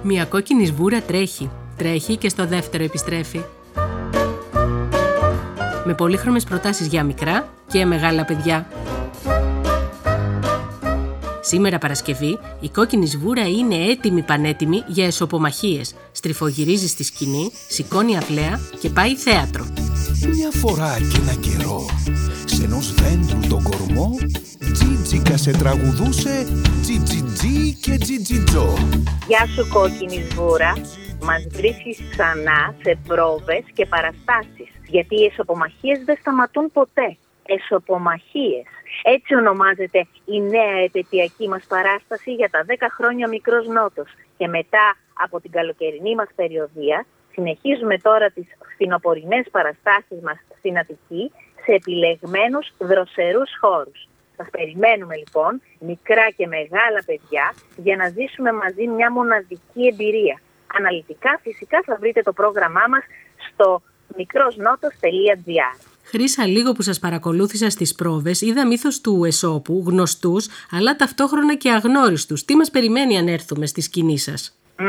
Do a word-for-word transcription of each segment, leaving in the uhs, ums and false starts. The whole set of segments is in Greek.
Μια κόκκινη σβούρα τρέχει, τρέχει και στο δεύτερο επιστρέφει. Με πολύχρωμες προτάσεις για μικρά και μεγάλα παιδιά. Σήμερα Παρασκευή, η κόκκινη σβούρα είναι έτοιμη πανέτοιμη για εσωπομαχίες. Στριφογυρίζει στη σκηνή, σηκώνει αυλαία και πάει θέατρο. Μια φορά και ένα καιρό, σε ενός δέντρου τον κορμό, Τζίτζικα σε τραγουδούσε, τζιτζιτζι και τζιτζιτζό. Γεια σου κόκκινη σβούρα, μας βρίσκεις ξανά σε πρόβες και παραστάσεις, γιατί οι εσωπομαχίες δεν σταματούν ποτέ. Εσωπομαχίες. Έτσι ονομάζεται η νέα επαιτειακή μας παράσταση για τα δέκα χρόνια Μικρός Νότος. Και μετά από την καλοκαιρινή μας περιοδεία, συνεχίζουμε τώρα τις φθινοπορεινές παραστάσεις μας στην Αττική σε επιλεγμένους δροσερούς χώρους. Σας περιμένουμε λοιπόν, μικρά και μεγάλα παιδιά, για να ζήσουμε μαζί μια μοναδική εμπειρία. Αναλυτικά φυσικά θα βρείτε το πρόγραμμά μας στο μικρόσνότος τελεία τζι άρ. Χρύσα, λίγο που σας παρακολούθησα στις πρόβες, είδα μύθος του Εσώπου, γνωστούς, αλλά ταυτόχρονα και αγνώριστους. Τι μας περιμένει αν έρθουμε στη σκηνή σας? Mm,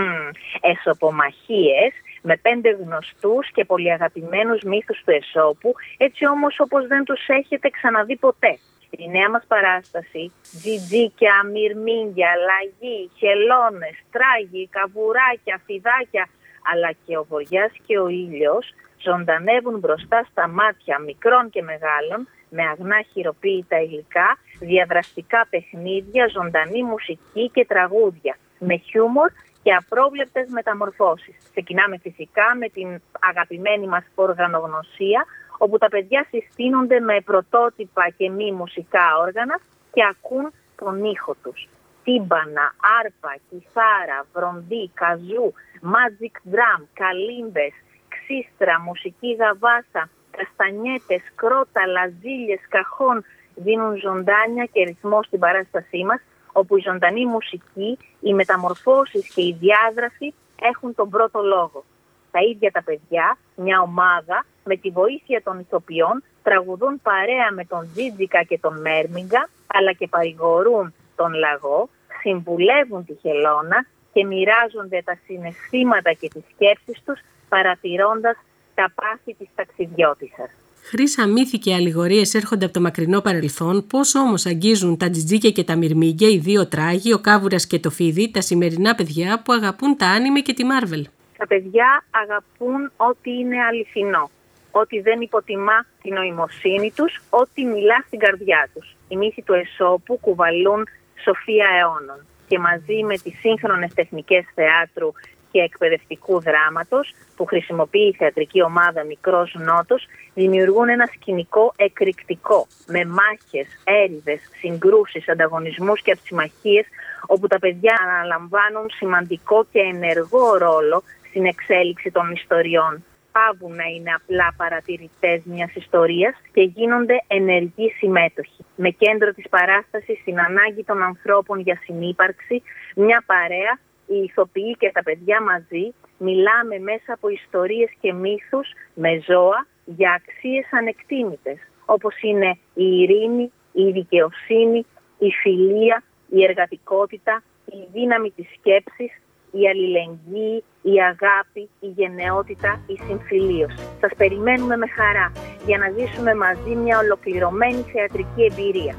εσωπομαχίες με πέντε γνωστούς και πολυαγαπημένους μύθους του Εσώπου, έτσι όμως όπως δεν τους έχετε ξαναδεί ποτέ. Η νέα μας παράσταση, τζιτζίκια, μυρμήγκια, λαγί, χελώνες, τράγοι, καβουράκια, φιδάκια, αλλά και ο βοριάς και ο ήλιος, ζωντανεύουν μπροστά στα μάτια μικρών και μεγάλων, με αγνά χειροποίητα υλικά, διαδραστικά παιχνίδια, ζωντανή μουσική και τραγούδια, με χιούμορ και απρόβλεπτες μεταμορφώσεις. Ξεκινάμε φυσικά με την αγαπημένη μας οργανογνωσία, όπου τα παιδιά συστήνονται με πρωτότυπα και μη μουσικά όργανα και ακούν τον ήχο τους. Τύμπανα, άρπα, κιθάρα, βροντί, καζού, magic drum, καλύμπες, ξύστρα, μουσική γαβάσα, καστανιέτες, κρόταλα, ζήλιες, καχών δίνουν ζωντάνια και ρυθμό στην παράστασή μας, όπου η ζωντανή μουσική, οι μεταμορφώσεις και η διάδραση έχουν τον πρώτο λόγο. Τα ίδια τα παιδιά, μια ομάδα, με τη βοήθεια των ηθοποιών, τραγουδούν παρέα με τον Τζίτζικα και τον Μέρμιγκα, αλλά και παρηγορούν τον Λαγό, συμβουλεύουν τη Χελώνα και μοιράζονται τα συναισθήματα και τις σκέψεις τους, παρατηρώντας τα πάθη της ταξιδιώτισσας. Χρύσα, μύθοι και αλληγορίες έρχονται από το μακρινό παρελθόν, πώς όμως αγγίζουν τα τζιτζίκια και τα μυρμήγκια, οι δύο τράγοι, ο Κάβουρας και το Φίδι, τα σημερινά παιδιά που αγαπούν τα άνιμε και τη Μάρβελ? Τα παιδιά αγαπούν ό,τι είναι αληθινό, ό,τι δεν υποτιμά την νοημοσύνη τους, ό,τι μιλά στην καρδιά τους. Οι μύθοι του Εσώπου κουβαλούν σοφία αιώνων και μαζί με τις σύγχρονες τεχνικές θεάτρου και εκπαιδευτικού δράματος που χρησιμοποιεί η θεατρική ομάδα Μικρός Νότος, δημιουργούν ένα σκηνικό εκρηκτικό με μάχες, έρηδες, συγκρούσεις, ανταγωνισμούς και αψιμαχίες, όπου τα παιδιά αναλαμβάνουν σημαντικό και ενεργό ρόλο στην εξέλιξη των ιστοριών. Πάβουν να είναι απλά παρατηρητές μιας ιστορίας και γίνονται ενεργοί συμμέτοχοι. Με κέντρο της παράστασης την ανάγκη των ανθρώπων για συνύπαρξη, μια παρέα, οι ηθοποιοί και τα παιδιά μαζί, μιλάμε μέσα από ιστορίες και μύθους με ζώα για αξίες ανεκτήμητες, όπως είναι η ειρήνη, η δικαιοσύνη, η φιλία, η εργατικότητα, η δύναμη της σκέψης, η αλληλεγγύη, η αγάπη, η γενναιότητα, η συμφιλίωση. Σας περιμένουμε με χαρά για να ζήσουμε μαζί μια ολοκληρωμένη θεατρική εμπειρία.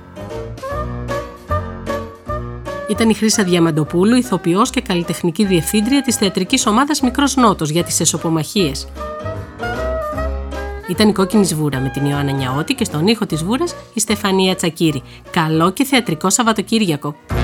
Ήταν η Χρύσα Διαμαντοπούλου, ηθοποιός και καλλιτεχνική διευθύντρια της θεατρικής ομάδας Μικρός Νότος για τις εσωπομαχίες. Ήταν η Κόκκινη Σβούρα με την Ιωάννα Νιαώτη και στον ήχο της Σβούρας η Στεφανία Τσακύρη. Καλό και θεατρικό Σαββατοκύριακο!